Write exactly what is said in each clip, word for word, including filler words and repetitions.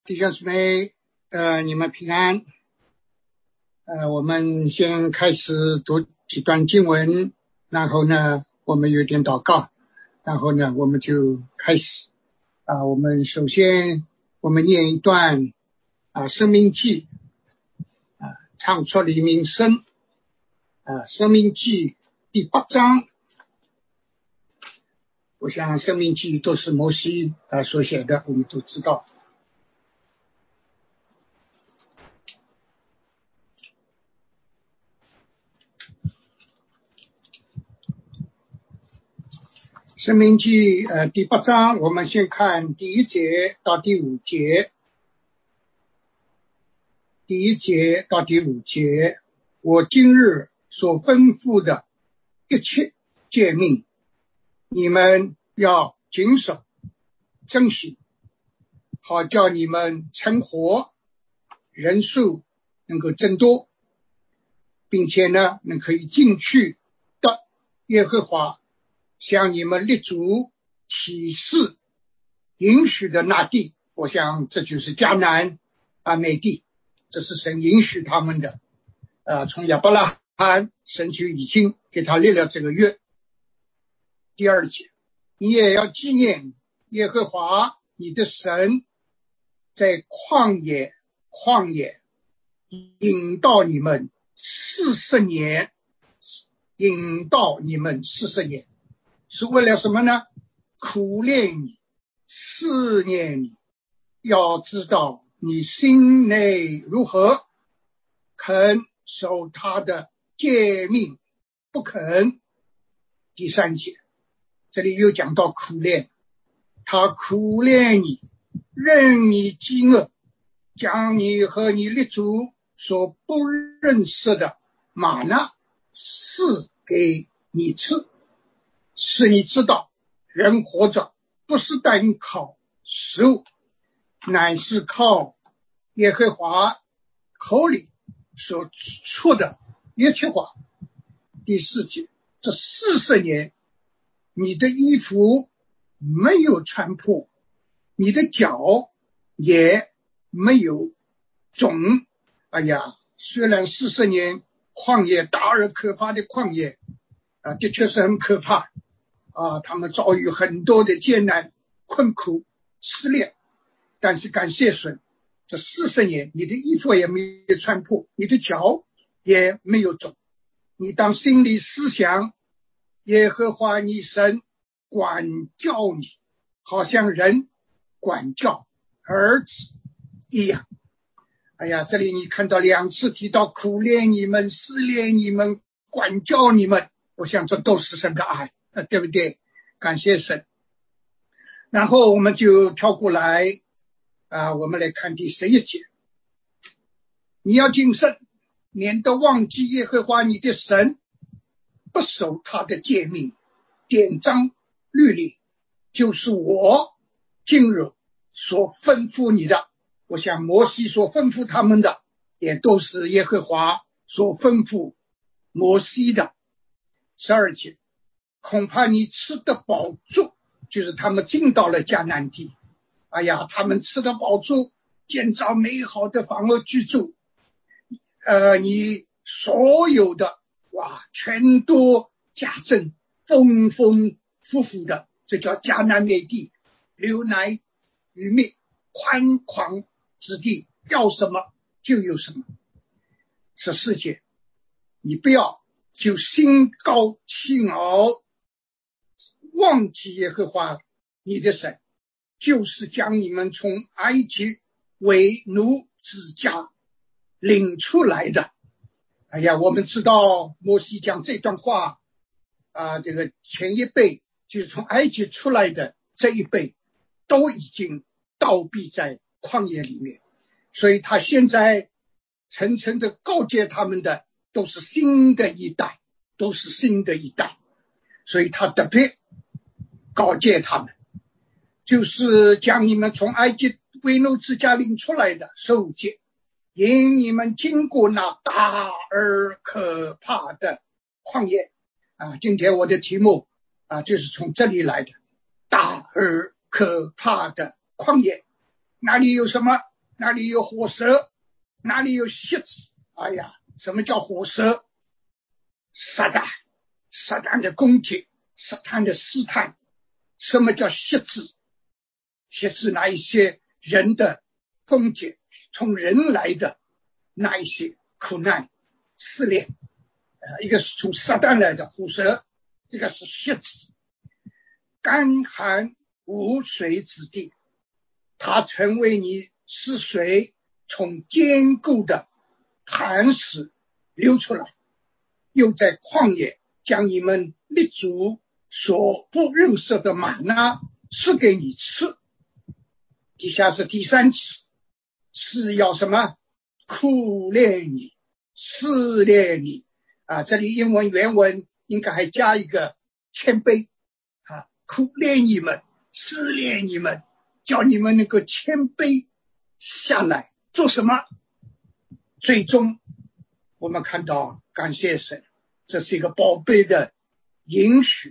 弟兄姊妹，呃，你们平安。呃，我们先开始读几段经文，然后呢，我们有点祷告，然后呢，我们就开始。啊，我们首先我们念一段啊《申命记》，啊，唱出黎明声，啊，《申命记》第八章。我想《申命记》都是摩西啊所写的，我们都知道。申命记呃第八章，我们先看第一节到第五节。第一节到第五节，我今日所吩咐的一切诫命，你们要谨守遵行，好叫你们存活，人数能够增多，并且呢，能可以进去的耶和华向你们立足启示允许的那地。我想这就是迦南啊美地，这是神允许他们的。呃，从亚伯拉罕神就已经给他立了这个约。第二节，你也要纪念耶和华你的神在旷野旷野引导你们四十年，引导你们四十年，是为了什么呢？苦练你，试验你，要知道你心内如何，肯守他的诫命不肯。第三节，这里又讲到苦练，他苦练你，任你饥饿，将你和你立足所不认识的玛纳赐给你吃，使你知道人活着不是单靠食物，乃是靠耶和华口里所出的一切话。第四节，这四十年你的衣服没有穿破，你的脚也没有肿。哎呀，虽然四十年旷野，大而可怕的旷野啊，的确是很可怕啊，他们遭遇很多的艰难困苦失恋，但是感谢神，这四十年你的衣服也没有穿破，你的脚也没有肿。你当心里思想，耶和华你神管教你，好像人管教儿子一样。哎呀，这里你看到两次提到苦练你们，试炼你们，管教你们，我想这都是神的爱，呃，对不对？感谢神。然后我们就跳过来啊，我们来看第十一节，你要谨慎，免得忘记耶和华你的神，不守他的诫命典章律例，就是我今日所吩咐你的。我想摩西所吩咐他们的，也都是耶和华所吩咐摩西的。十二节，恐怕你吃得饱足，就是他们进到了迦南地，哎呀，他们吃得饱足，建造美好的房屋居住，呃，你所有的哇，全都加增，丰丰富富的，这叫迦南美地，流奶与蜜，宽广之地，要什么就有什么。十四节，你不要就心高气傲，忘记耶和华你的神，就是将你们从埃及为奴之家领出来的。哎呀，我们知道摩西讲这段话啊，这个前一辈就是从埃及出来的这一辈都已经倒闭在旷野里面，所以他现在层层的告诫他们的都是新的一代，都是新的一代，所以他特别告诫他们，就是将你们从埃及为奴之家领出来的受戒，因你们经过那大而可怕的旷野啊，今天我的题目啊就是从这里来的，大而可怕的旷野。那里有什么？ 那里有火蛇，哪里有蝎子。哎呀，什么叫火蛇？撒旦，撒旦的攻击，撒旦的试探。什么叫蝎子？蝎子那一些人的攻击，从人来的那一些苦难试炼。呃，一个是从撒旦来的火蛇，一个是蝎子。干旱无水之地，它成为你是水从坚固的磐石流出来，又在旷野将你们立足所不认识的玛纳赐给你吃。底下是第三次，是要什么？苦练你，试炼你啊！这里英文原文应该还加一个谦卑啊，苦练你们，试炼你们，叫你们能够谦卑下来做什么？最终我们看到，感谢神，这是一个宝贝的允许，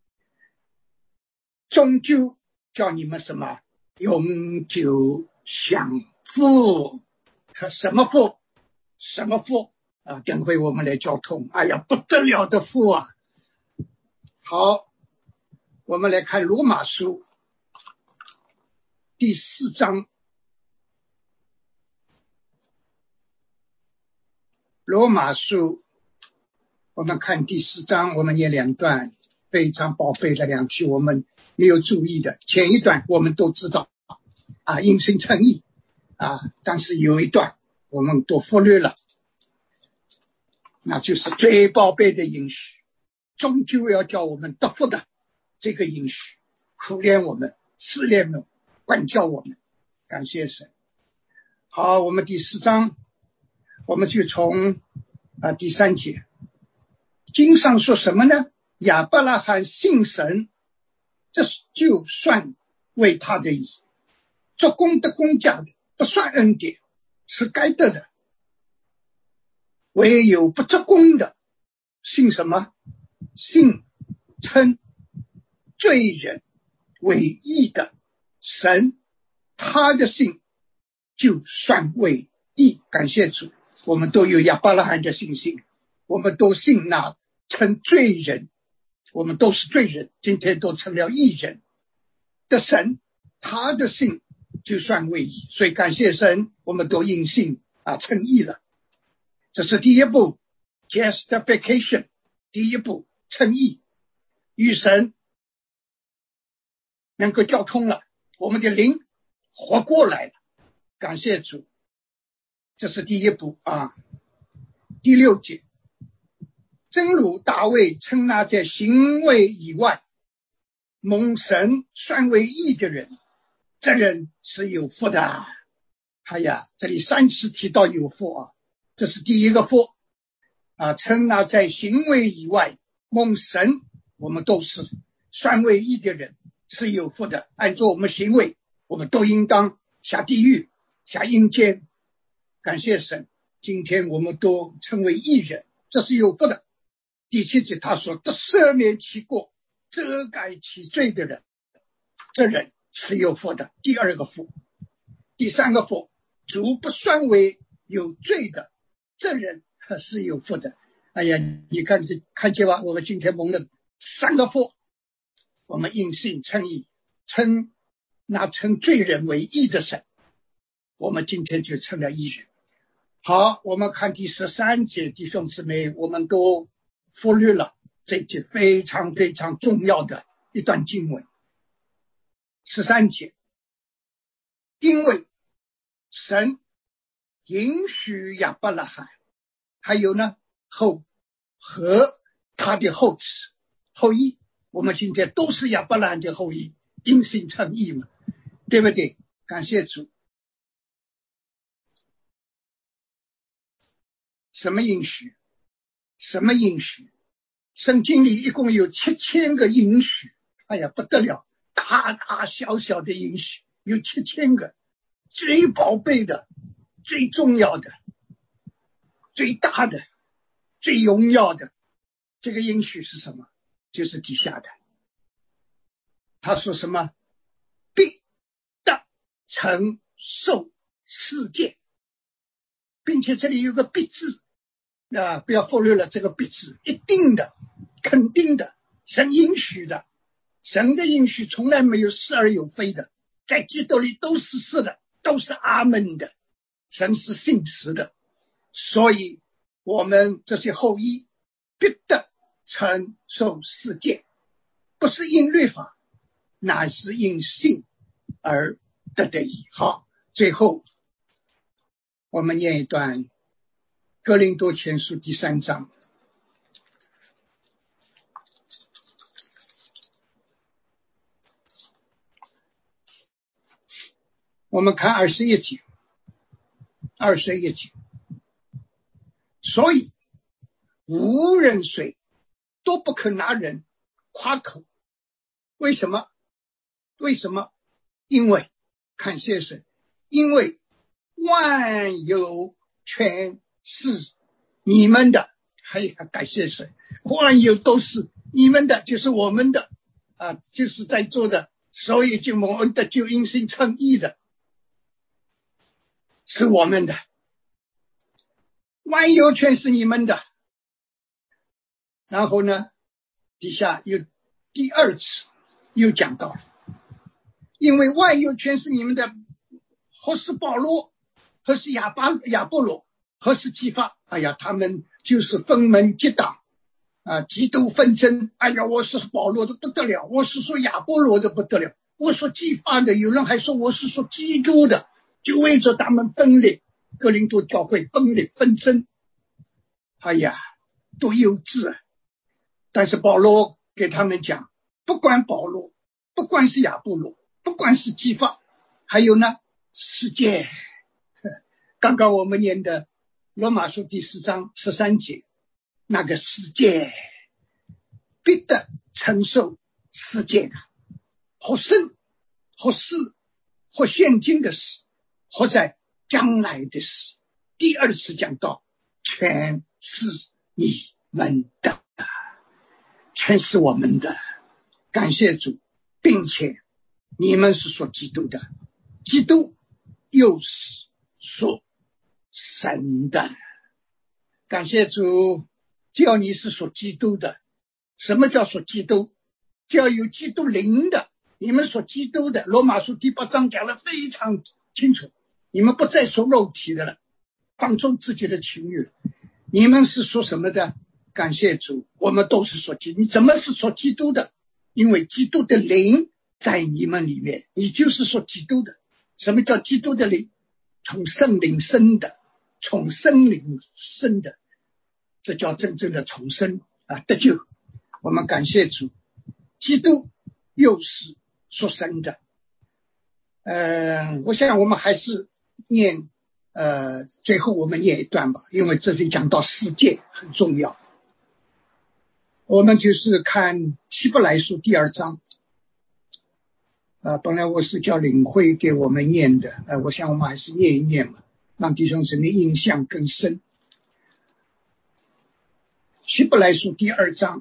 终究叫你们什么？永久享福。什么福？什么福啊？等会我们来交通。哎呀，不得了的福啊！好，我们来看罗马书第四章。罗马书，我们看第四章，我们念两段非常宝贝的两句，我们没有注意的。前一段我们都知道啊，因信称义啊，但是有一段我们都忽略了，那就是最宝贝的应许，终究要叫我们得福的这个应许，苦练我们，试炼我们，管教我们。感谢神。好，我们第四章，我们就从啊第三节，经上说什么呢？亚伯拉罕信神，这就算为他的义，做工的工价的不算恩典，是该得的。唯有不做工的，信什么？信称罪人为义的神，他的信就算为义。感谢主，我们都有亚伯拉罕的信心，我们都信那称罪人，我们都是罪人，今天都成了义人的神，他的信就算为义。所以感谢神，我们都因信啊称义了。这是第一步 justification， 第一步称义，与神能够交通了，我们的灵活过来了。感谢主，这是第一步啊。第六节，正如大卫称那在行为以外蒙神算为义的人，这人是有福的。哎呀，这里三次提到有福啊，这是第一个福啊，称那在行为以外蒙神，我们都是算为义的人，是有福的。按照我们行为，我们都应当下地狱，下阴间。感谢神，今天我们都称为义人，这是有福的。第七节他说，得赦免其过，遮盖其罪的人，这人是有福的。第二个福。第三个福，主不算为有罪的，这人是有福的。哎呀，你看这看见吧，我们今天蒙了三个福，我们因信称义，称那称罪人为义的神，我们今天就成了义人。好，我们看第十三节，弟兄姊妹，我们都忽略了这节非常非常重要的一段经文。十三节，因为神允许亚伯拉罕，还有呢后和他的后子后裔，我们今天都是亚伯拉罕的后裔，因信称义嘛，对不对？感谢主。什么应许？什么应许？圣经里一共有七千个应许，哎呀不得了，大大小小的应许有七千个，最宝贝的、最重要的、最大的、最荣耀的这个应许是什么？就是底下的。他说什么？必得承受世界，并且这里有个必字啊，不要忽略了这个必字，一定的、肯定的，神允许的，神的允许从来没有是而有非的，在基督里都是是的，都是阿门的，神是信实的，所以我们这些后裔必得承受世界，不是因律法，乃是因信而得的义。好，最后我们念一段哥林多前书第三章，我们看二十一节，二十一节，所以无人谁都不可拿人夸口。为什么？为什么？因为看先生，因为万有全是你们的，还有感谢神，万有都是你们的，就是我们的啊，就是在座的，所以就我们的救因信称义的，是我们的，万有全是你们的。然后呢，底下又第二次又讲到了，因为万有全是你们的，或是保罗，或是亚巴亚波罗，或是基法，哎呀，他们就是分门结党啊，极度纷争。哎呀，我是保罗的不得了，我是说亚波罗的不得了，我说基法的，有人还说我是说基督的，就为着他们分裂，哥林多教会分裂纷争，哎呀，多幼稚啊！但是保罗给他们讲，不管保罗，不管是亚波罗，不管是基法，还有呢世界，刚刚我们念的罗马书第四章十三节，那个世界必得承受世界的，或生或死或现今的事，或在将来的事。第二次讲到，全是你们的，全是我们的，感谢主，并且你们是属基督的，基督又是属神的，感谢主，只要你是属基督的。什么叫属基督？只要有基督灵的，你们属基督的，罗马书第八章讲得非常清楚，你们不再属肉体的了，放纵自己的情欲，你们是属什么的？感谢主，我们都是属基督。你怎么是属基督的？因为基督的灵在你们里面，你就是属基督的。什么叫基督的灵？从圣灵生的，从圣灵生的，这叫真正的重生啊，得救。我们感谢主，基督又是属神的。呃，我想我们还是念呃，最后我们念一段吧，因为这里讲到世界很重要。我们就是看希伯来书第二章，呃，本来我是叫领会给我们念的，呃，我想我们还是念一念嘛，让弟兄姊妹印象更深。希伯来书第二章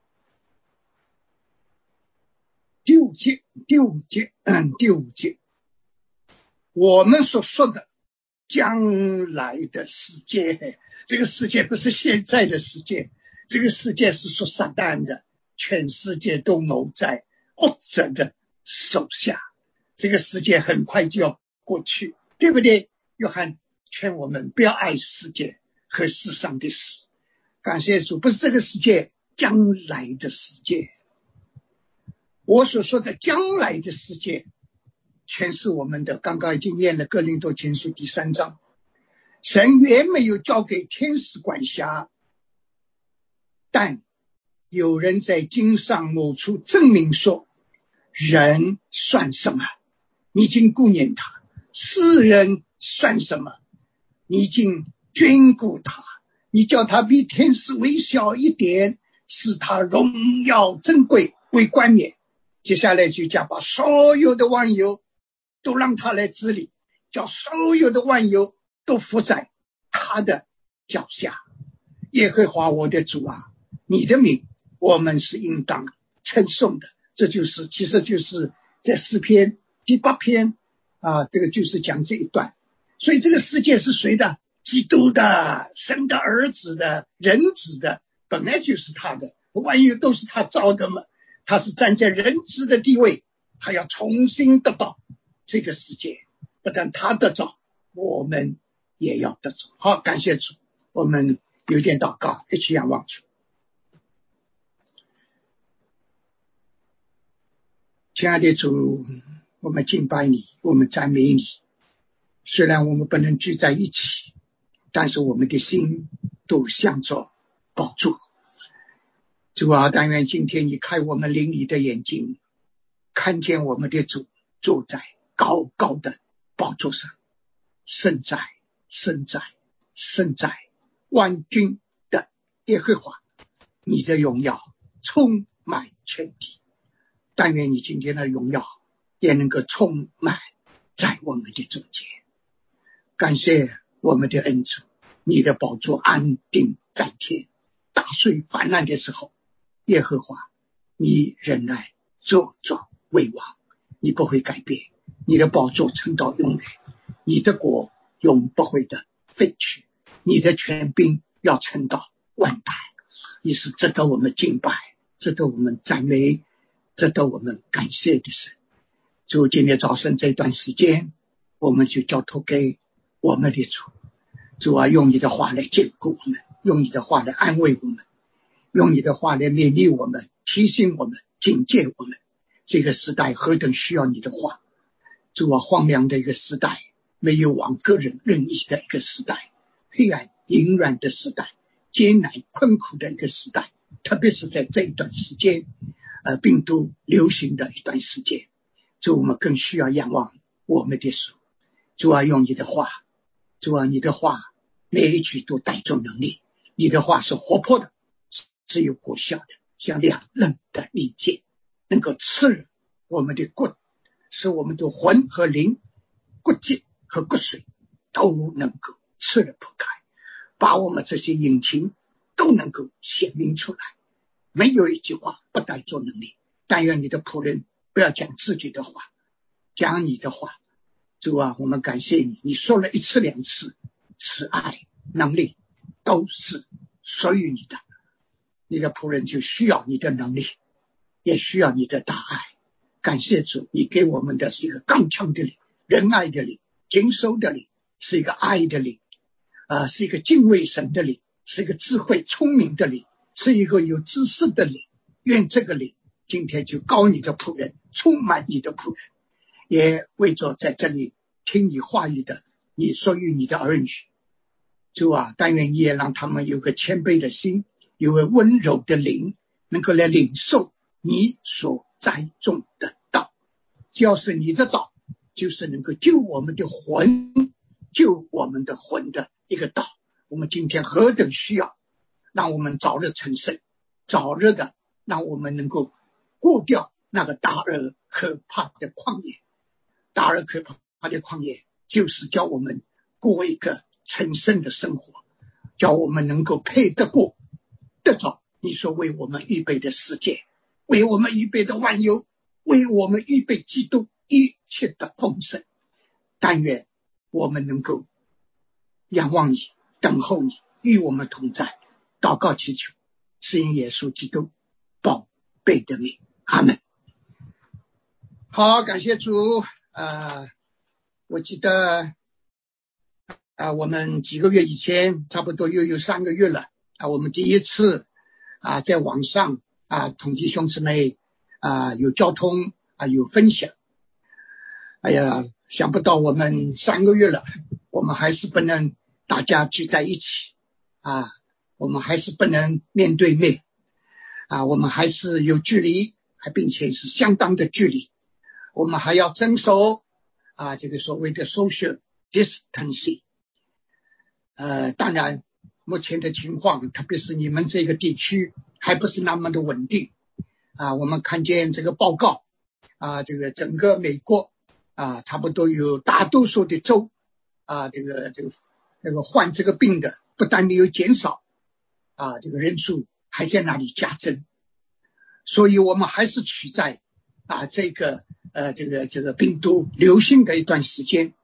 第五节，第五节，嗯，第五节，我们所说的将来的世界，这个世界不是现在的世界，这个世界是属撒旦的，全世界都谋在恶者的手下，这个世界很快就要过去，对不对？约翰劝我们不要爱世界和世上的事，感谢主，不是这个世界，将来的世界。我所说的将来的世界全是我们的，刚刚已经念了哥林多前书第三章，神原没有交给天使管辖，但有人在经上某处证明说，人算什么？你已经顾念他；世人算什么？你已经眷顾他。你叫他比天使微小一点，使他荣耀珍贵为冠冕。接下来就讲把所有的万有都让他来治理，叫所有的万有都伏在他的脚下。耶和华我的主啊，你的名我们是应当称颂的。这就是其实就是在诗篇第八篇啊，这个就是讲这一段。 所以这个世界是谁的？基督的，神的儿子的，人子的，本来就是他的，万一都是他造的嘛。他是站在人子的地位，他要重新得到这个世界，不但他得着，我们也要得着。好，感谢主，我们有点祷告，一起仰望主。亲爱的主，我们敬拜你，我们赞美你。虽然我们不能聚在一起，但是我们的心都向着宝座。主啊，但愿今天你开我们灵里的眼睛，看见我们的主坐在高高的宝座上，圣在，圣在，圣在，万军的耶和华，你的荣耀充满全地。但愿你今天的荣耀也能够充满在我们的中间。感谢我们的恩主，你的宝座安定在天，大水泛滥的时候，耶和华你仍然坐着为王，你不会改变，你的宝座存到永远，你的国永不会的废去，你的权柄要存到万代。你是值得我们敬拜，值得我们赞美，值得我们感谢的神。主，今天早晨这段时间，我们就交托给我们的主。主啊，用你的话来坚固我们，用你的话来安慰我们，用你的话来勉励我们，提醒我们，警戒我们。这个时代何等需要你的话。主啊，荒凉的一个时代，没有往个人任意的一个时代，黑暗阴软的时代，艰难困苦的一个时代，特别是在这一段时间呃，病毒流行的一段时间。主，我们更需要仰望我们的主。主啊，用你的话，主啊，你的话每一句都带着能力，你的话是活泼的，是有果效的，像两刃的利剑，能够刺入我们的骨，使我们的魂和灵，骨节和骨髓都能够刺入破开，把我们这些隐情都能够显明出来。没有一句话不带着能力。但愿你的仆人不要讲自己的话，讲你的话。主啊，我们感谢你，你说了一次两次，慈爱能力都是属于你的，你的仆人就需要你的能力，也需要你的大爱。感谢主，你给我们的是一个刚强的灵，仁爱的灵，谨守的灵，是一个爱的灵，呃，是一个敬畏神的灵，是一个智慧聪明的灵，是一个有知识的灵。愿这个灵今天就膏你的仆人，充满你的仆人，也为着在这里听你话语的你属于你的儿女。主啊，但愿你也让他们有个谦卑的心，有个温柔的灵，能够来领受你所栽种的道。只要是你的道，就是能够救我们的魂，救我们的魂的一个道。我们今天何等需要，让我们早日成圣，早日的让我们能够过掉那个大而可怕的旷野。大而可怕的旷野就是叫我们过一个成圣的生活，叫我们能够配得过得着你所为我们预备的世界，为我们预备的万有，为我们预备基督一切的丰盛。但愿我们能够仰望你，等候你，与我们同在。祷告祈求，是因耶稣基督宝贝的名，阿们。好，感谢主。呃，我记得啊、呃，我们几个月以前，差不多又有三个月了啊、呃，我们第一次啊、呃，在网上啊、呃，同弟兄姊妹啊、呃，有交通啊、呃，有分享。哎呀，想不到我们三个月了，我们还是不能大家聚在一起啊，我们还是不能面对面啊，我们还是有距离，还并且是相当的距离。我们还要遵守啊这个所谓的 social distancing。呃，当然目前的情况，特别是你们这个地区还不是那么的稳定啊。我们看见这个报告啊，这个整个美国啊，差不多有大多数的州啊，这个这个这个患这个病的不但没有减少啊，这个人数还在那里加增。所以我们还是处在啊这个呃这个这个病毒流行的一段时间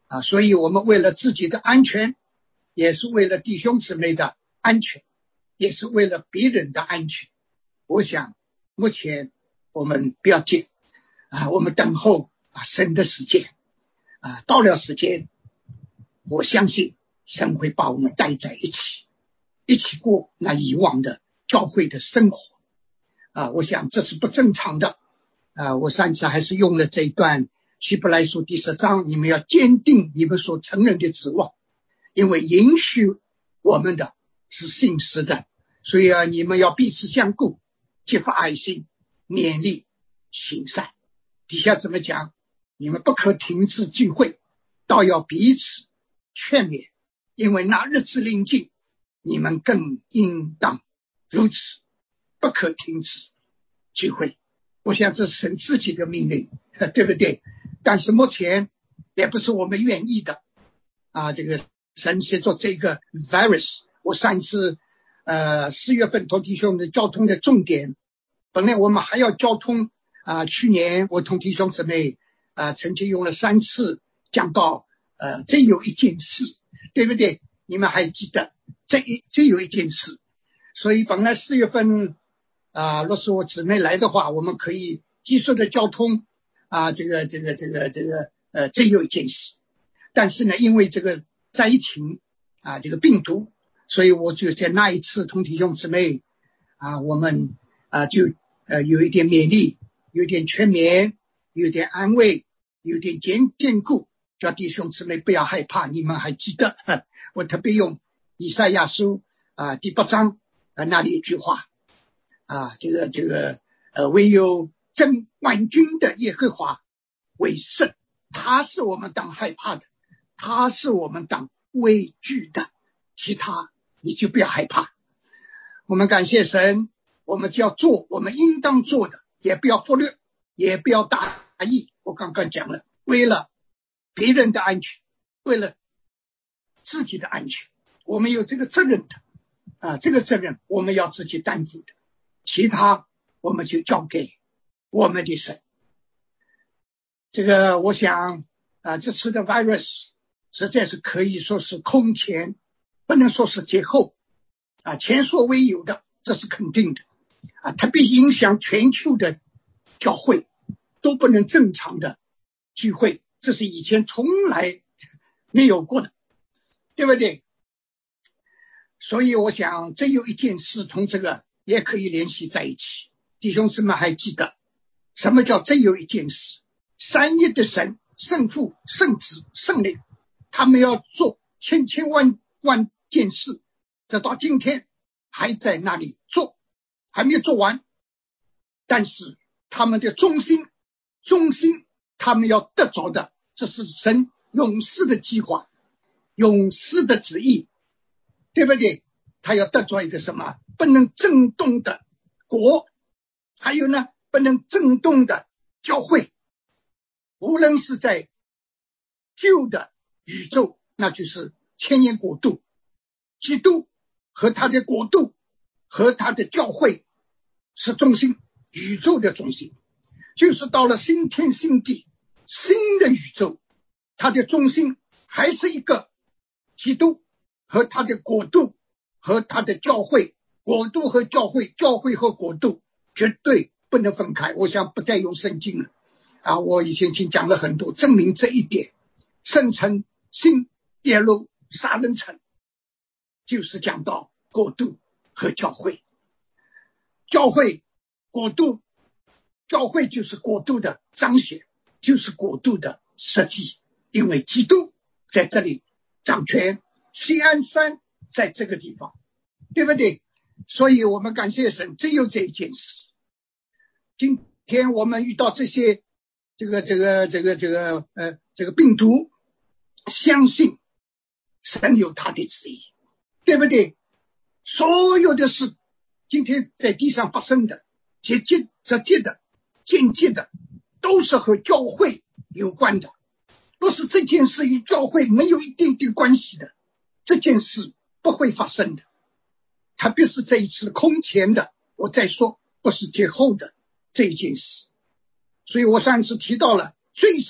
啊，所以我们为了自己的安全，也是为了弟兄姊妹的安全，也是为了别人的安全，我想目前我们不要紧啊，我们等候啊神的时间啊，到了时间，我相信神会把我们带在一起，一起过那以往的教会的生活啊，我想这是不正常的啊。我上次还是用了这一段希伯来书第十章，你们要坚定你们所承认的指望，因为允许我们的是信实的，所以啊，你们要彼此相顾，激发爱心，勉励行善。底下怎么讲？你们不可停止聚会，倒要彼此劝勉，因为那日子临近，你们更应当如此，不可停止聚会。我想这是神自己的命令，对不对？但是目前也不是我们愿意的啊。这个神协作这个 virus， 我上一次呃四月份同弟兄的交通的重点，本来我们还要交通啊。去年我同弟兄姊妹啊曾经用了三次讲到呃这有一件事，对不对？你们还记得这一这有一件事，所以本来四月份啊，若是我姊妹来的话，我们可以技术的交通啊，这个这个这个这个呃，这有一件事。但是呢，因为这个灾情啊，这个病毒，所以我就在那一次同弟兄姊妹啊，我们啊就呃有一点勉励，有点劝勉，有点安慰，有点坚坚固，叫弟兄姊妹不要害怕。你们还记得呵我特别用以赛亚书啊第八章啊那里一句话啊，这个这个呃，唯有真万军的耶和华为圣，他是我们当害怕的，他是我们当畏惧的，其他你就不要害怕。我们感谢神，我们就要做我们应当做的，也不要忽略，也不要大意。我刚刚讲了，为了别人的安全，为了自己的安全，我们有这个责任的啊，这个责任我们要自己担负的，其他我们就交给我们的神。这个我想啊，这次的 virus 实在是可以说是空前，不能说是节后啊，前所未有的，这是肯定的啊，特别影响全球的教会都不能正常的聚会，这是以前从来没有过的，对不对？所以我想这有一件事同这个也可以联系在一起。弟兄姊妹还记得什么叫真有一件事？三一的神，圣父、圣子、圣灵，他们要做千千万万件事，这到今天还在那里做，还没有做完。但是他们的中心中心他们要得着的，这是神永世的计划，永世的旨意，对不对？他要得着一个什么不能震动的国，还有呢不能震动的教会。无论是在旧的宇宙，那就是千年国度，基督和他的国度和他的教会是中心，宇宙的中心。就是到了新天新地，新的宇宙，它的中心还是一个基督和他的国度和他的教会，国度和教会，教会和国度绝对不能分开。我想不再用圣经了啊，我以前已经讲了很多，证明这一点。圣城新耶路撒冷城就是讲到国度和教会，教会国度，教会就是国度的彰显，就是国度的设计，因为基督在这里掌权，锡安山在这个地方，对不对？所以我们感谢神，只有这一件事。今天我们遇到这些这个这个这个这个呃这个病毒，相信神有他的旨意，对不对？所有的事今天在地上发生的，直接直接的间接的，都是和教会有关的。若是这件事与教会没有一定的关系的，这件事不会发生的。特别是这一次空前的，我再说不是节后的这一件事。所以我上次提到了，最少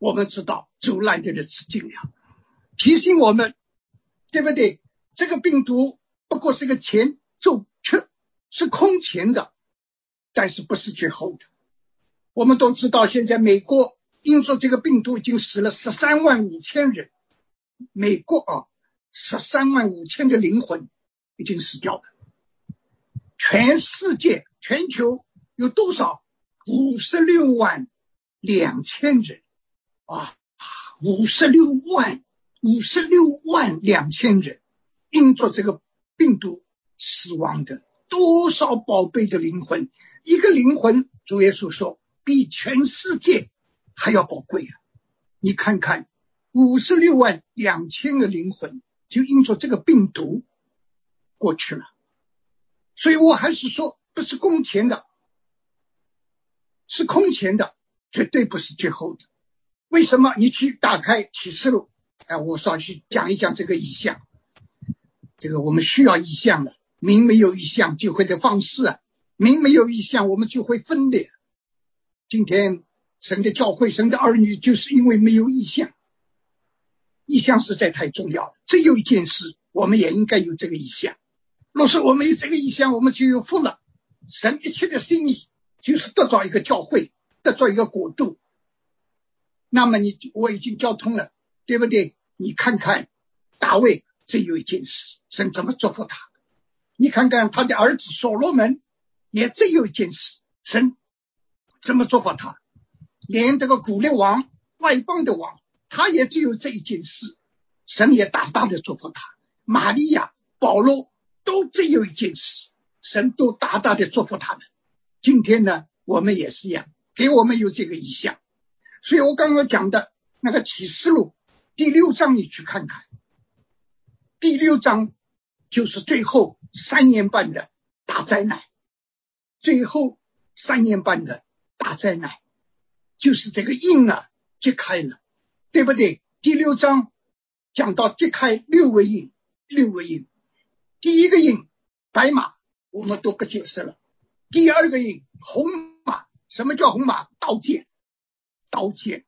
我们知道阻拦的日子近了，提醒我们，对不对？这个病毒不过是个前奏，却是空前的，但是不是最后的。我们都知道，现在美国因着这个病毒已经死了十三万五千人，美国啊，十三万五千的灵魂已经死掉了。全世界全球有多少？五十六万两千人啊，五十六万，五十六万两千人因着这个病毒死亡的，多少宝贝的灵魂！一个灵魂，主耶稣说，比全世界还要宝贵啊！你看看，五十六万两千个灵魂就因着这个病毒过去了。所以我还是说，不是空前的，是空前的，绝对不是最后的。为什么？你去打开启示录，哎，我稍去讲一讲这个意象。这个我们需要意象了，明没有意象就会的放肆啊，明没有意象我们就会分裂。今天神的教会，神的儿女，就是因为没有意象，意象实在太重要了。只有一件事，我们也应该有这个意象。若是我们有这个意象，我们就有福了。神一切的心意就是得到一个教会，得到一个国度。那么你我已经交通了，对不对？你看看大卫，只有一件事，神怎么祝福他？你看看他的儿子所罗门，也只有一件事，神怎么祝福他？连这个古列王，外邦的王，他也只有这一件事，神也大大的祝福他。玛利亚、保罗都只有一件事，神都大大的祝福他们。今天呢，我们也是一样，给我们有这个意象。所以我刚刚讲的那个启示录第六章，你去看看，第六章就是最后三年半的大灾难，最后三年半的大灾难，就是这个印啊揭开了，对不对？第六章讲到揭开六个印，六个印，第一个印白马，我们都不解释了。第二个印红马，什么叫红马？刀剑，刀剑。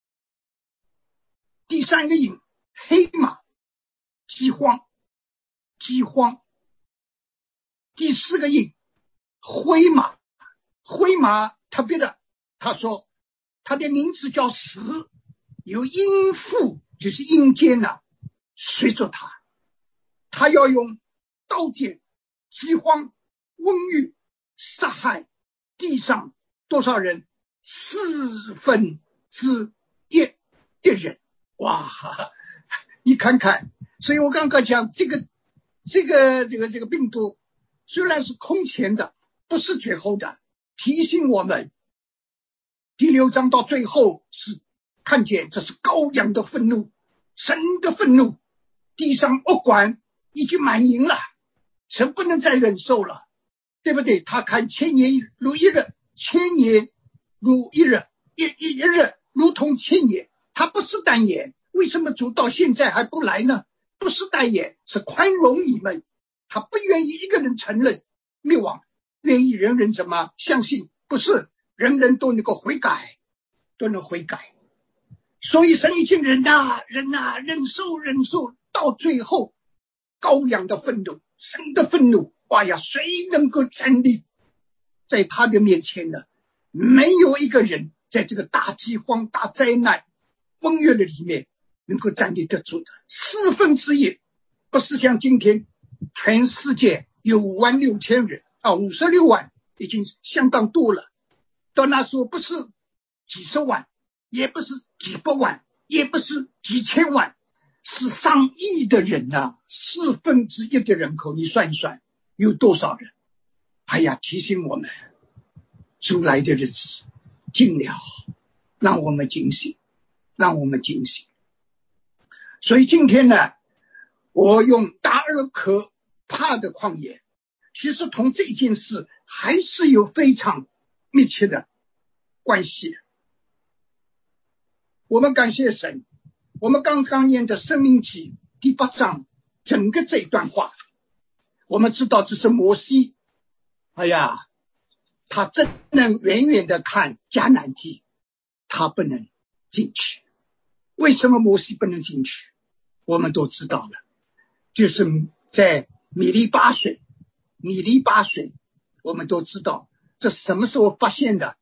第三个印黑马，饥荒，饥荒。第四个印灰马，灰马特别的，他说他的名字叫死，有阴父，就是阴间啊，随着他，他要用刀剑、饥荒、瘟疫杀害地上多少人？四分之一的人。哇，你看看，所以我刚刚讲这个这个这个这个病毒虽然是空前的，不是最后的，提醒我们第六章到最后是看见这是羔羊的愤怒，神的愤怒，地上恶管已经满盈了，神不能再忍受了，对不对？他看千年如一日，千年如一日，一一一日如同千年。他不是单眼，为什么主到现在还不来呢？不是单眼，是宽容你们，他不愿意一个人承认灭亡，愿意人人怎么相信？不是人人都能够悔改，都能悔改。所以神已经忍啊忍啊忍受忍受，到最后羔羊的愤怒，神的愤怒，哇呀，谁能够站立在他的面前呢？没有一个人在这个大饥荒、大灾难、瘟疫的里面能够站立得住的。四分之一，不是像今天全世界有五万六千人啊，五十六万已经相当多了。到那时候不是几十万，也不是几百万，也不是几千万，是上亿的人啊，四分之一的人口，你算一算有多少人？哎呀，提醒我们出来的日子近了，让我们警醒，让我们警醒。所以今天呢，我用大而可怕的旷野，其实同这件事还是有非常密切的关系的。我们感谢神，我们刚刚念的申命记第八章整个这一段话，我们知道这是摩西，哎呀，他真能远远的看迦南地，他不能进去， 为什么摩西不能进去？我们都知道了，就是在米利巴水，米利巴水，我们都知道这什么时候发现的？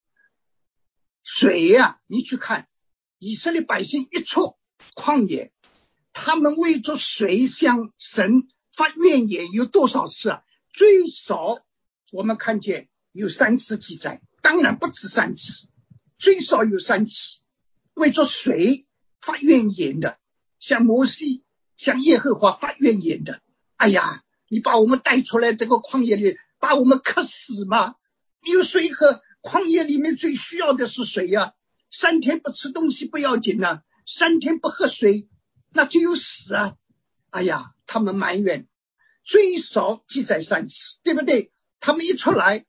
水呀、啊，你去看以色列百姓一出旷野，他们为着水向神发怨言有多少次啊？最少我们看见有三次记载，当然不止三次，最少有三次为着水发怨言的，向摩西向耶和华发怨言的。哎呀，你把我们带出来这个旷野里，把我们渴死吗？没有水喝，旷野里面最需要的是水呀、啊！三天不吃东西不要紧啊，三天不喝水那就有死啊！哎呀，他们埋怨，最少记载三次，对不对？他们一出来，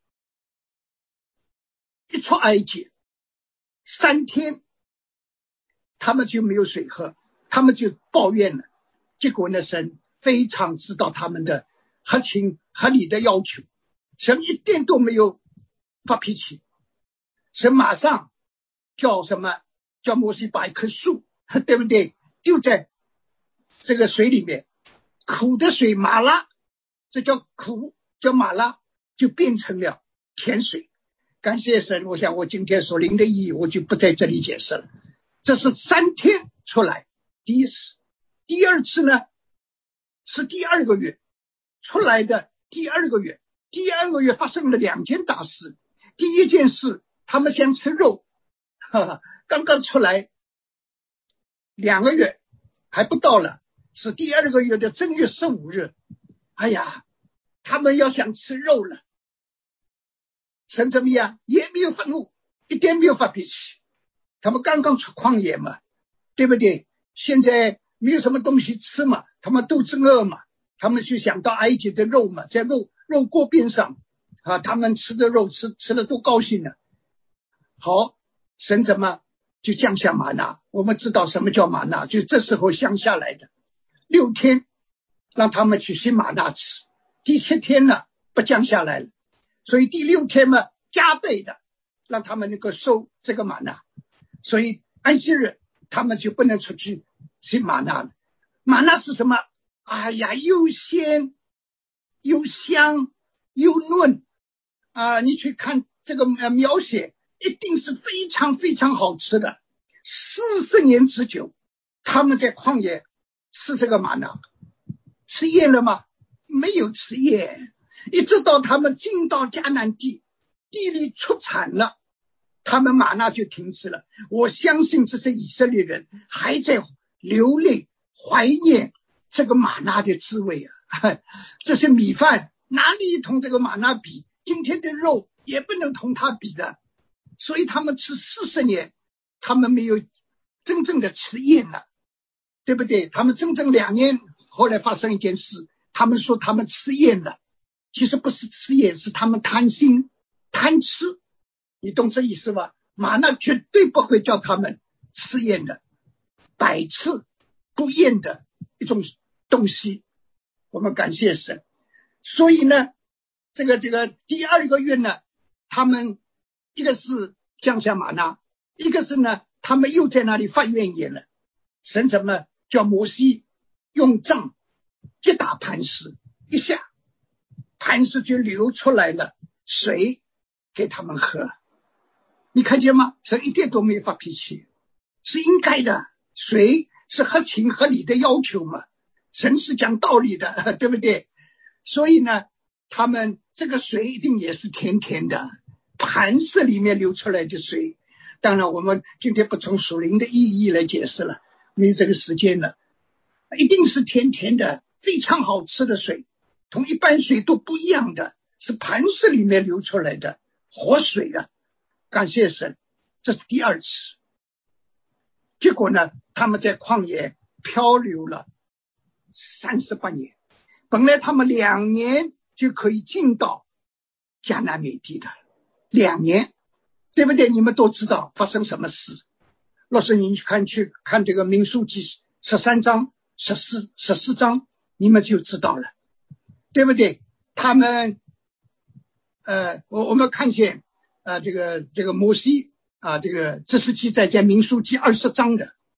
一出埃及，三天他们就没有水喝，他们就抱怨了。结果呢，神非常知道他们的合情合理的要求，神一点都没有发脾气，神马上叫什么？叫摩西把一棵树，对不对？丢在这个水里面，苦的水马拉，这叫苦，叫马拉，就变成了甜水。感谢神，我想我今天所领的意义，我就不在这里解释了。这是三天出来，第一次，第二次呢是第二个月出来的，第二个月，第二个月发生了两件大事。第一件事，他们先吃肉，哈哈，刚刚出来两个月还不到了，是第二个月的正月十五日。哎呀，他们要想吃肉了，神怎么样？也没有愤怒，一点没有发脾气。他们刚刚出旷野嘛，对不对？现在没有什么东西吃嘛，他们肚子饿嘛，他们就想到埃及的肉嘛，在肉肉锅边上啊，他们吃的肉吃吃的多高兴呢。好，神怎么就降下玛纳？我们知道什么叫玛纳，就这时候降下来的。六天让他们去吸玛纳吃，第七天呢不降下来了，所以第六天嘛加倍的让他们能够收这个玛纳，所以安息日他们就不能出去吸玛纳了。玛纳是什么？哎呀，又鲜又香又嫩啊！你去看这个描写，一定是非常非常好吃的。四十年之久，他们在旷野吃这个玛纳，吃厌了吗？没有吃厌，一直到他们进到迦南地，地里出产了，他们玛纳就停止了。我相信这些以色列人还在流泪怀念这个玛纳的滋味啊！这些米饭哪里同这个玛纳比？今天的肉也不能同它比的，所以他们吃四十年，他们没有真正的吃厌了，对不对？他们整整两年，后来发生一件事，他们说他们吃厌了，其实不是吃厌，是他们贪心贪吃，你懂这意思吧？玛纳绝对不会叫他们吃厌的，百次不厌的一种东西。我们感谢神。所以呢，这个这个第二个月呢，他们一个是降下玛纳，一个是呢，他们又在那里发怨言了。神怎么叫摩西用杖击打磐石，一下磐石就流出来了水给他们喝。你看见吗？神一点都没发脾气，是应该的，水是合情合理的要求嘛，神是讲道理的，对不对？所以呢，他们这个水一定也是甜甜的，磐石里面流出来的水。当然我们今天不从属灵的意义来解释了，没有这个时间了，一定是甜甜的，非常好吃的水，同一般水都不一样的，是磐石里面流出来的活水啊！感谢神，这是第二次。结果呢，他们在旷野漂流了三十八年，本来他们两年就可以进到迦南美地的，两年，对不对？你们都知道发生什么事。若是你看去看这个民数记十三章、十四、十四章，你们就知道了，对不对？他们，呃，我我们看见，呃，这个这个摩西啊，这个这是记载在民数记二十章的。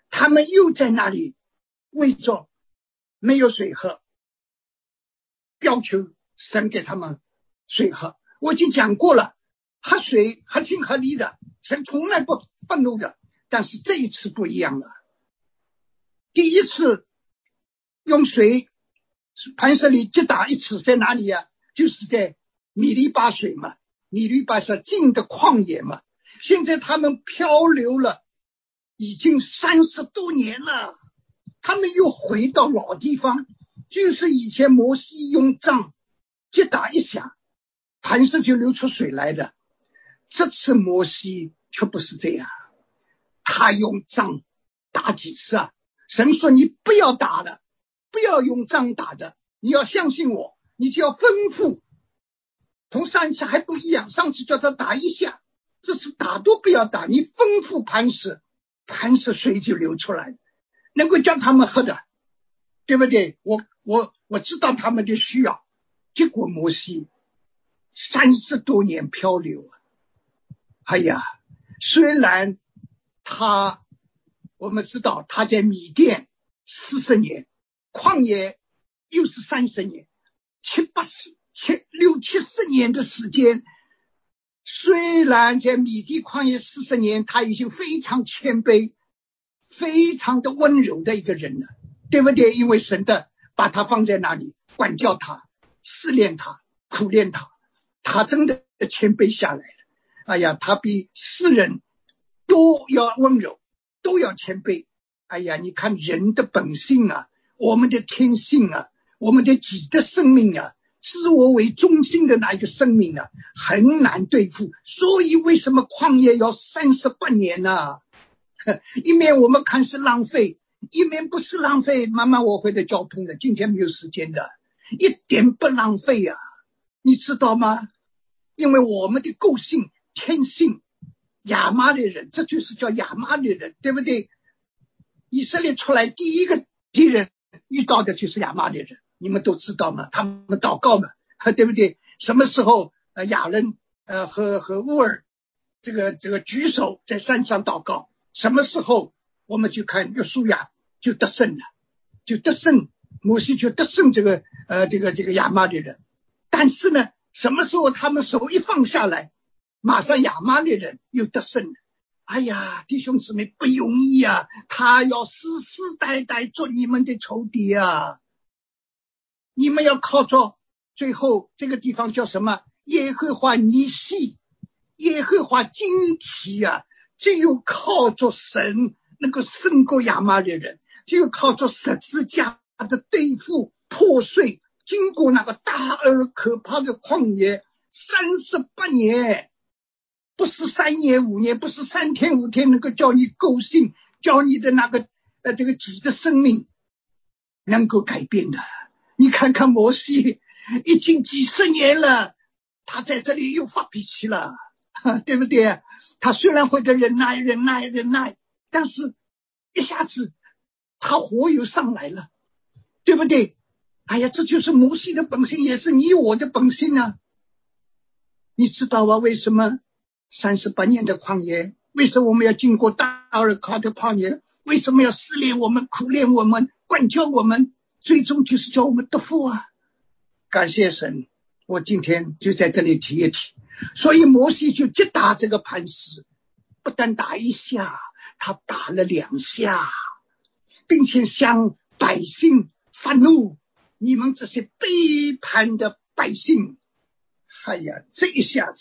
他们又在那里为着没有水喝，要求神给他们水喝。我已经讲过了，喝水还挺合理的，神从来不愤怒的。但是这一次不一样了，第一次用水磐石里击打一次，在哪里呀、啊？就是在米利巴水嘛，米利巴是近的旷野嘛。现在他们漂流了已经三十多年了，他们又回到老地方，就是以前摩西用杖击打一下，磐石就流出水来的。这次摩西却不是这样，他用杖打几次啊？神说你不要打了，不要用杖打的，你要相信我，你就要吩咐。同上一次还不一样，上次叫他打一下，这次打都不要打，你吩咐磐石，磐石水就流出来，能够叫他们喝的，对不对？我我我知道他们的需要。结果摩西三十多年漂流啊，哎呀，虽然他我们知道他在米甸四十年，旷野又是三十年，七八十七六七十年的时间。虽然在米地旷野四十年，他已经非常谦卑，非常的温柔的一个人了，对不对？因为神的把他放在那里，管教他，试炼他，苦练他，他真的谦卑下来了。哎呀，他比世人都要温柔，都要谦卑。哎呀，你看人的本性啊，我们的天性啊，我们的己的生命啊，自我为中心的那一个生命啊，很难对付。所以为什么旷野要三十八年呢、啊？一面我们看是浪费，一面不是浪费。慢慢我会的交通的，今天没有时间的，一点不浪费啊，你知道吗？因为我们的个性天性，亚玛力人，这就是叫亚玛力人，对不对？以色列出来第一个敌人遇到的就是亚玛力人，你们都知道吗？他们祷告嘛，对不对？什么时候呃亚伦呃和和乌尔这个这个举手在山上祷告，什么时候我们去看约书亚就得胜了，就得胜，摩西就得胜这个呃这个这个亚玛力人。但是呢，什么时候他们手一放下来，马上亚玛力人又得胜了。哎呀，弟兄姊妹不容易啊，他要世世代代做你们的仇敌啊！你们要靠着最后这个地方叫什么？耶和华尼西，耶和华惊奇啊！只有靠着神能够胜过亚玛力人，只有靠着十字架的对付破碎，经过那个大而可怕的旷野三十八年。不是三年五年，不是三天五天能够叫你够性，叫你的那个呃这个己的生命能够改变的。你看看摩西已经几十年了，他在这里又发脾气了，对不对？他虽然会的忍耐忍耐忍耐，但是一下子他火又上来了，对不对？哎呀，这就是摩西的本性，也是你我的本性啊。你知道啊，为什么三十八年的旷野，为什么我们要经过大而卡的旷野？为什么要试炼我们、苦练我们、管教我们？最终就是叫我们得福啊！感谢神，我今天就在这里提一提。所以摩西就击打这个磐石，不但打一下，他打了两下，并且向百姓发怒：你们这些背叛的百姓！哎呀，这一下子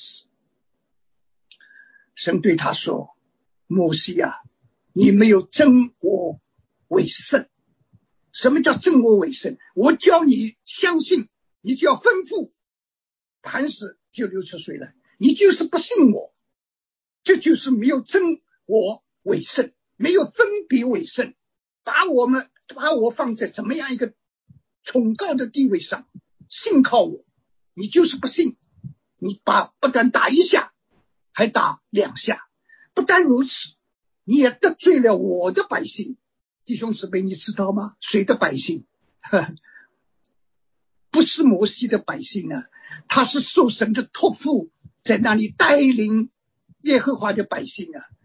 神对他说：摩西啊，你没有真我为圣。什么叫真我为圣？我教你相信，你就要吩咐，磐石就流出水来。你就是不信我，这就是没有真我为圣，没有分别为圣，把我们把我放在怎么样一个崇高的地位上，信靠我，你就是不信。你把不但打一下，还打两下。不但如此，你也得罪了我的百姓。弟兄姊妹，你知道吗？谁的百姓？不是摩西的百姓啊，他是受神的托付，在那里带领耶和华的百姓啊。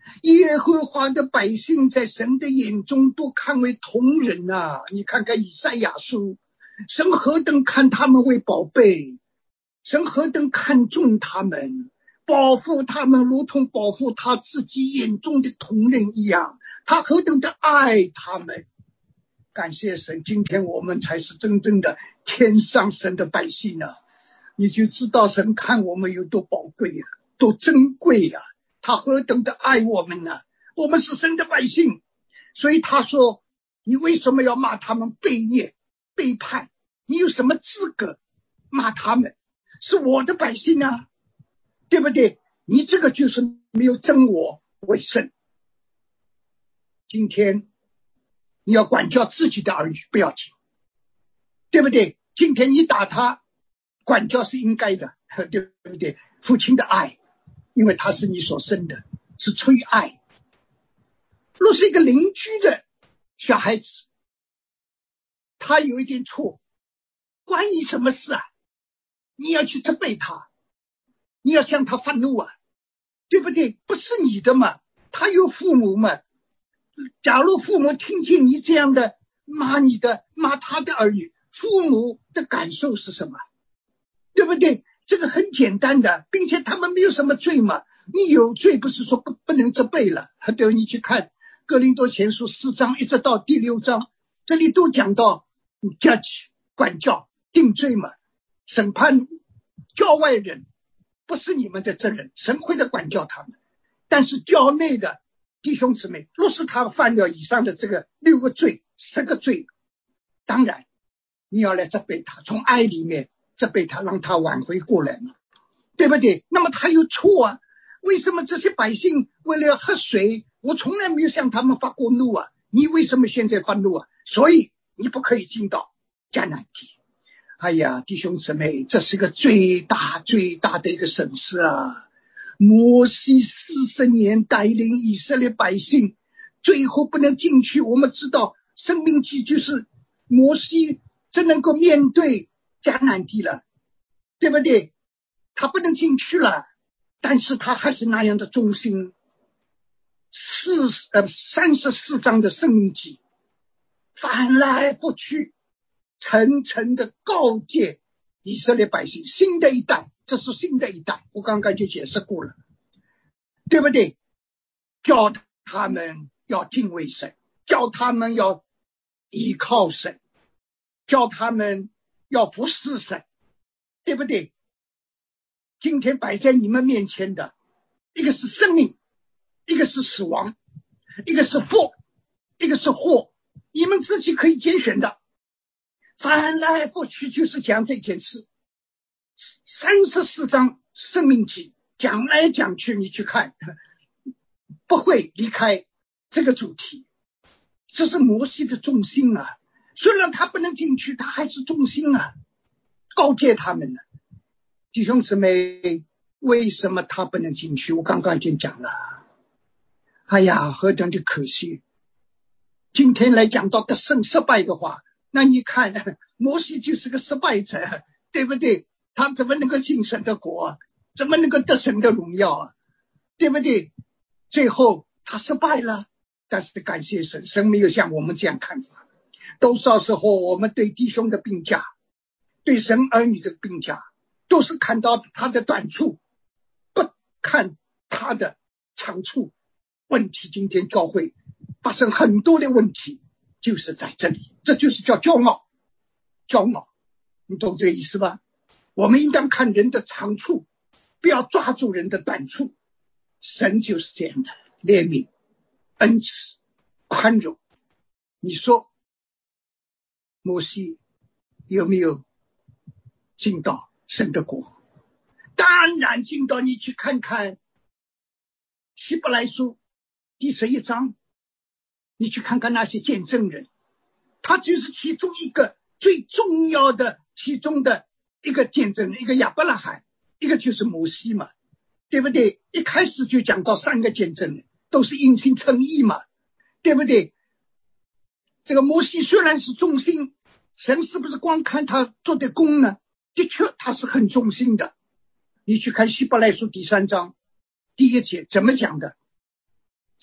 耶和华的百姓在神的眼中都看为同人啊！你看看以赛亚书，神何等看他们为宝贝，神何等看重他们，保护他们如同保护他自己眼中的同人一样，他何等的爱他们。感谢神，今天我们才是真正的天上神的百姓啊！你就知道神看我们有多宝贵啊，多珍贵啊，他何等的爱我们呢、啊？我们是神的百姓，所以他说，你为什么要骂他们悖逆背叛？你有什么资格骂他们？是我的百姓啊，对不对？你这个就是没有称我为圣。今天你要管教自己的儿女不要紧，对不对？今天你打他，管教是应该的，对不对？父亲的爱，因为他是你所生的，是出于爱。若是一个邻居的小孩子，他有一点错，关你什么事啊？你要去责备他，你要向他发怒啊，对不对？不是你的嘛，他有父母嘛。假如父母听见你这样的骂你的骂他的儿女，父母的感受是什么？对不对？这个很简单的，并且他们没有什么罪嘛。你有罪不是说不不能责备了，对，你去看哥林多前书四章一直到第六章，这里都讲到 judge 管教定罪嘛，审判教外人不是你们的责任，神会的管教他们。但是教内的弟兄姊妹，若是他犯了以上的这个六个罪十个罪，当然你要来责备他，从爱里面责备他，让他挽回过来嘛，对不对？那么他有错啊，为什么这些百姓为了喝水，我从来没有向他们发过怒啊，你为什么现在发怒啊？所以你不可以进到迦南地。哎呀，弟兄姊妹，这是个最大最大的一个损失啊！摩西四十年带领以色列百姓，最后不能进去。我们知道生命记就是摩西真能够面对迦南地了，对不对？他不能进去了，但是他还是那样的忠心。四呃三十四章的生命记，翻来覆去，层层的告诫以色列百姓，新的一代，这是新的一代，我刚刚就解释过了，对不对？叫他们要敬畏神，叫他们要依靠神，叫他们要服侍神，对不对？今天摆在你们面前的，一个是生命，一个是死亡，一个是福，一个是祸，你们自己可以拣选的。翻来覆去就是讲这件事，三十四章生命记讲来讲去，你去看不会离开这个主题，这是摩西的重心啊。虽然他不能进去，他还是重心啊，告诫他们呢。弟兄姊妹，为什么他不能进去？我刚刚已经讲了。哎呀，何等的可惜！今天来讲到得胜失败的话，那你看摩西就是个失败者，对不对？他怎么能够进神的国啊？怎么能够得神的荣耀啊？对不对？最后他失败了，但是感谢神，神没有像我们这样看法。多少时候我们对弟兄的评价，对神儿女的评价，都是看到他的短处，不看他的长处。问题今天教会发生很多的问题，就是在这里，这就是叫骄傲。骄傲，你懂这个意思吧？我们应当看人的长处，不要抓住人的短处。神就是这样的，怜悯、恩慈、宽容。你说摩西有没有进到神的国？当然进到，你去看看希伯来书第十一章，你去看看那些见证人，他就是其中一个最重要的其中的一个见证人，一个亚伯拉罕，一个就是摩西嘛，对不对？一开始就讲到三个见证人都是因信称义嘛，对不对？这个摩西虽然是忠心，神是不是光看他做的功呢？的确他是很忠心的。你去看希伯来书第三章第一节怎么讲的？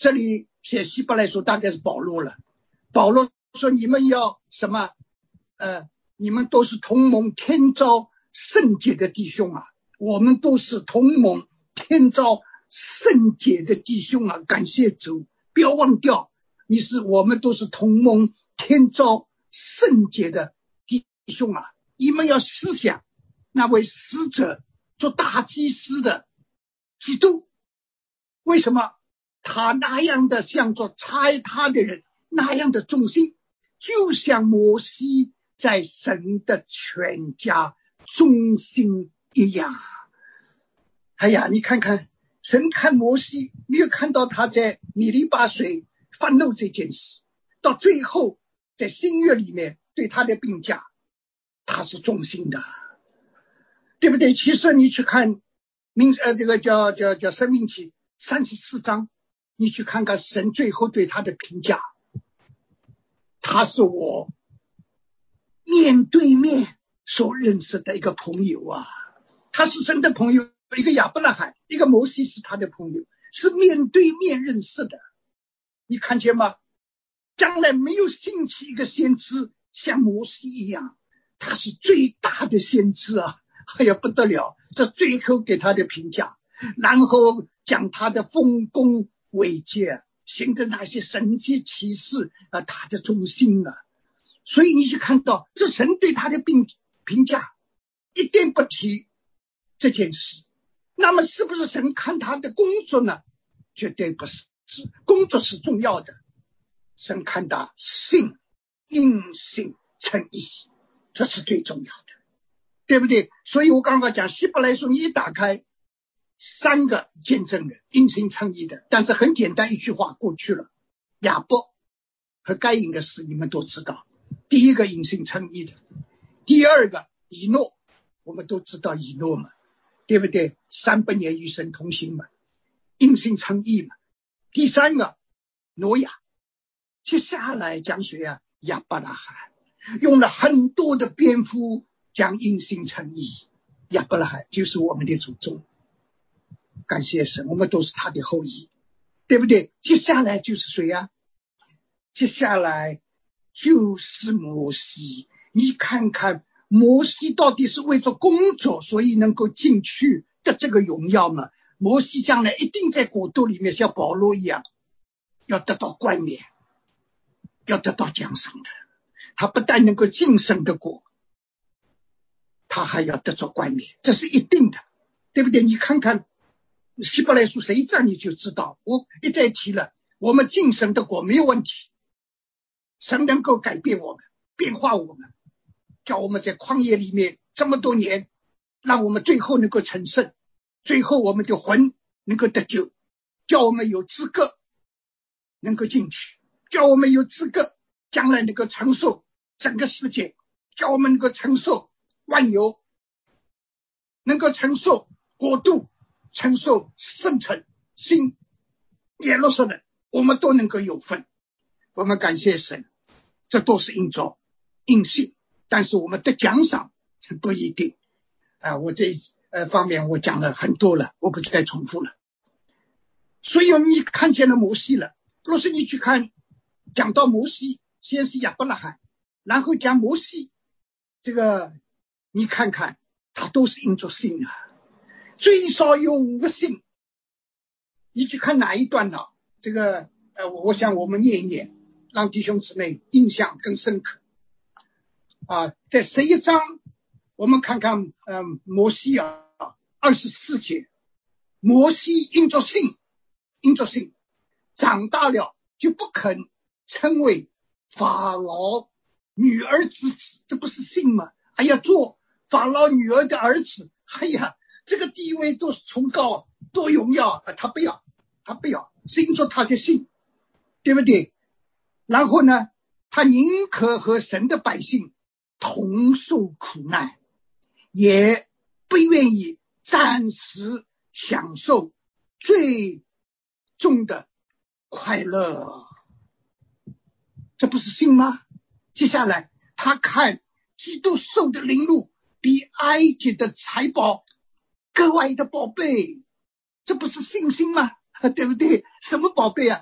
这里写希伯来书大概是保罗了。保罗说你们要什么？呃，你们都是同盟天召圣洁的弟兄啊，我们都是同盟天召圣洁的弟兄啊，感谢主，不要忘掉，你是我们都是同盟天召圣洁的弟兄啊。你们要思想那位使者做大祭司的基督，为什么他那样的像做差他的人那样的忠心，就像摩西在神的全家忠心一样。哎呀，你看看神看摩西，没有看到他在米利巴水犯漏这件事，到最后在新约里面对他的评价，他是忠心的，对不对？其实你去看明呃这个叫叫叫申命记三十四章，你去看看神最后对他的评价，他是我面对面所认识的一个朋友啊，他是神的朋友，一个亚伯拉罕，一个摩西是他的朋友，是面对面认识的。你看见吗？将来没有兴起一个先知像摩西一样，他是最大的先知啊！哎呀不得了，这最后给他的评价，然后讲他的丰功伟业，行的那些神迹奇事啊，他的忠心啊。所以你去看到这神对他的评评价一点不提这件事，那么是不是神看他的工作呢？绝对不是，工作是重要的，神看他信因信称义，这是最重要的，对不对？所以我刚刚讲希伯来书，你一打开三个见证人因信称义的，但是很简单一句话过去了。亚伯和该隐的事你们都知道，第一个因信称义的，第二个以诺，我们都知道以诺嘛，对不对？三百年与神同行嘛，因信称义嘛。第三个挪亚，接下来讲谁啊？亚伯拉罕，用了很多的篇幅讲因信称义。亚伯拉罕就是我们的祖宗，感谢神，我们都是他的后裔，对不对？接下来就是谁啊？接下来就是摩西。你看看摩西到底是为着工作所以能够进去的这个荣耀吗？摩西将来一定在国度里面像保罗一样要得到冠冕，要得到奖赏的。他不但能够进神的国，他还要得到冠冕，这是一定的，对不对？你看看希伯来书十一章你就知道，我一再提了，我们进神的国没有问题，神能够改变我们，变化我们，叫我们在旷野里面这么多年，让我们最后能够成圣，最后我们的魂能够得救，叫我们有资格能够进去，叫我们有资格将来能够承受整个世界，叫我们能够承受万有，能够承受国度，承受圣城新耶路撒冷，我们都能够有份。我们感谢神，这都是因着因信，但是我们的奖赏不一定啊。我这呃方面我讲了很多了，我不再重复了。所以你看见了摩西了，若是你去看讲到摩西，先是亚伯拉罕，然后讲摩西，这个你看看他都是因着信啊，最少有五个信。你去看哪一段呢？这个呃，我想我们念一念，让弟兄姊妹印象更深刻啊。在十一章我们看看呃摩西啊，二十四节，摩西因着信因着信长大了就不肯称为法老女儿之子，这不是信吗？哎呀，做法老女儿的儿子，哎呀，这个地位多崇高多荣耀啊！他不要他不要，是因着他的信，对不对？然后呢，他宁可和神的百姓同受苦难，也不愿意暂时享受最终的快乐，这不是信吗？接下来他看基督受的凌辱比埃及的财宝格外的宝贝，这不是信心吗？对不对？什么宝贝啊？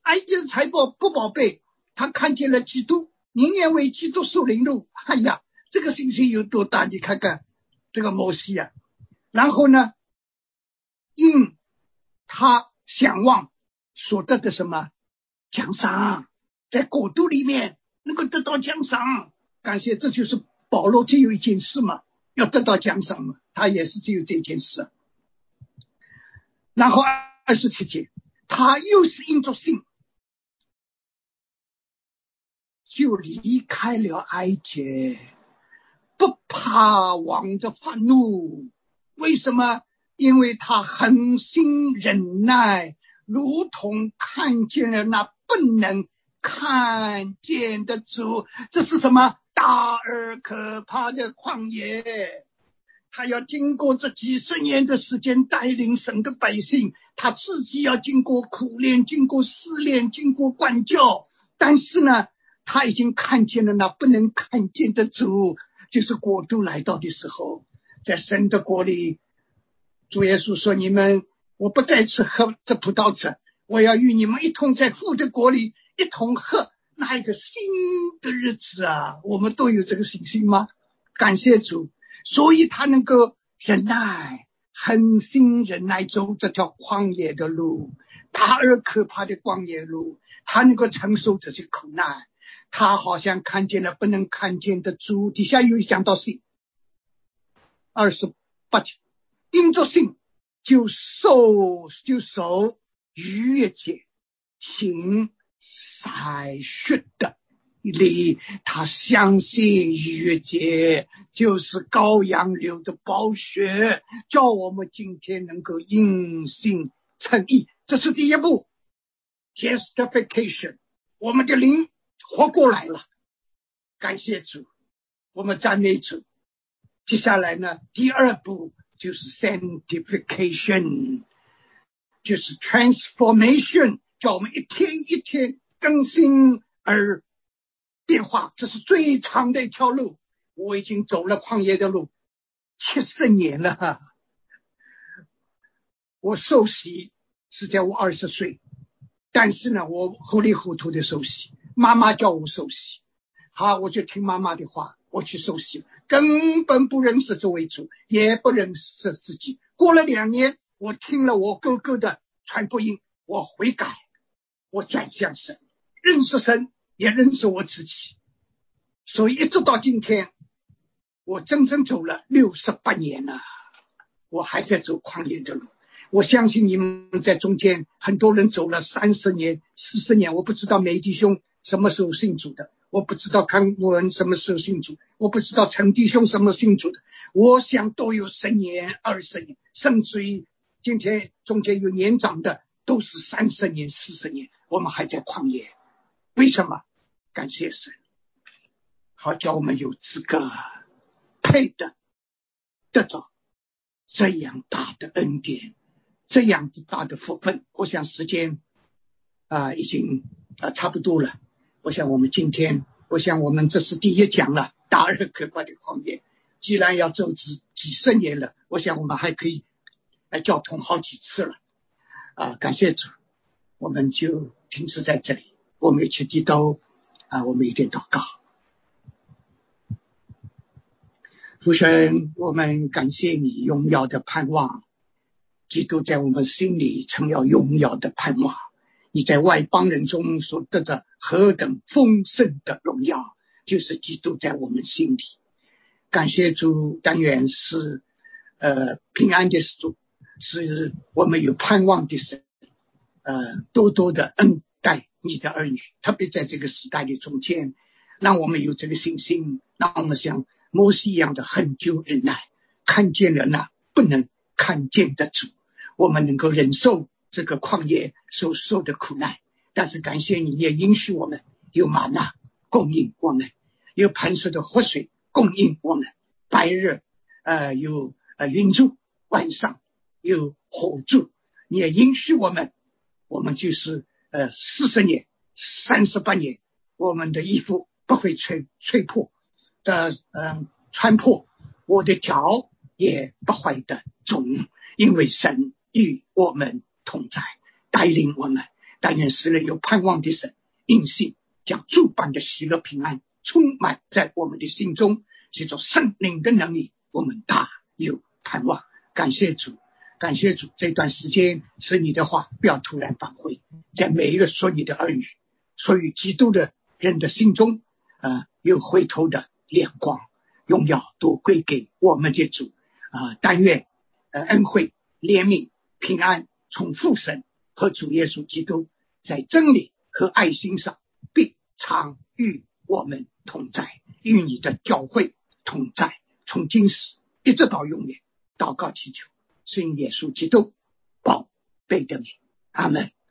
埃及的财宝不宝贝，他看见了基督，宁愿为基督受凌辱。哎呀，这个信心有多大？你看看这个摩西啊。然后呢，因他想望所得的什么奖赏，在国度里面能够得到奖赏。感谢，这就是保罗只有一件事嘛，要得到奖赏嘛，他也是只有这件事。然后二十七节，他又是因着信就离开了埃及，不怕王的愤怒。为什么？因为他恒心忍耐，如同看见了那不能看见的主。这是什么？大而可怕的旷野。他要经过这几十年的时间带领神的百姓，他自己要经过苦练，经过试炼，经过管教。但是呢，他已经看见了那不能看见的主，就是国度来到的时候。在神的国里，主耶稣说，你们我不再吃喝这葡萄汁，我要与你们一同在父的国里一同喝那一个新的日子啊！我们都有这个信心吗？感谢主，所以他能够忍耐，恒心忍耐走这条旷野的路，大而可怕的旷野路，他能够承受这些苦难。他好像看见了不能看见的主。底下又讲到信，二十八节，因着信就受就守逾越节，行宰血的礼。他相信逾越节就是羔羊流的宝血，叫我们今天能够因信称义。这是第一步 justification， 我们的灵活过来了，感谢主，我们赞美主。接下来呢，第二步就是 sanctification， 就是 transformation， 叫我们一天一天更新而变化。这是最长的一条路，我已经走了旷野的路七十年了。我受洗是在我二十岁，但是呢，我糊里糊涂的受洗，妈妈叫我受洗，好，我就听妈妈的话，我去受洗，根本不认识这位主，也不认识自己。过了两年，我听了我哥哥的传福音，我悔改，我转向神，认识神，也认识我自己。所以一直到今天，我整整走了六十八年了，我还在走旷野的路。我相信你们在中间很多人走了三十年、四十年，我不知道梅弟兄什么时候信主的，我不知道康国文什么时候信主，我不知道陈弟兄什么信主的，我想都有十年、二十年，甚至于今天中间有年长的都是三十年、四十年，我们还在旷野。为什么？感谢神，好叫我们有资格配的得着这样大的恩典，这样子大的福分。我想时间啊、呃、已经啊、呃、差不多了。我想我们今天，我想我们这是第一讲了，大而可怕的旷野。既然要走几几十年了，我想我们还可以来交通好几次了啊、呃！感谢主，我们就停止在这里。我们一起低头啊、呃，我们一点祷告。父神，我们感谢你荣耀的盼望，基督在我们心里成了荣耀的盼望。你在外邦人中所得的何等丰盛的荣耀，就是基督在我们心里。感谢主，但愿是呃平安的主，是我们有盼望的神，呃多多的恩待你的儿女，特别在这个时代的中间，让我们有这个信心，让我们像摩西一样的恒久忍耐，看见了那不能看见的主，我们能够忍受这个旷野所受的苦难。但是感谢你也允许我们有玛纳供应我们，有磐石的活水供应我们，白日呃有呃云柱，晚上有火柱。你也允许我们，我们就是呃四十年三十八年，我们的衣服不会吹吹破的呃穿破，我的脚也不会的肿，因为神与我们同在，带领我们。 但愿使人有盼望的神因信将诸般的喜乐平安充满在我们的心中，借着圣灵的能力，我们大有盼望。感谢主，感谢主，这段时间使你的话不要突然返回，在每一个说你的儿女属于基督的人的心中呃，有回头的亮光，荣耀都归给我们的主啊、呃！但愿呃恩惠怜悯平安从父神和主耶稣基督在真理和爱心上必常与我们同在，与你的教会同在，从今时一直到永远。祷告祈求，是因耶稣基督宝贝的名，阿们。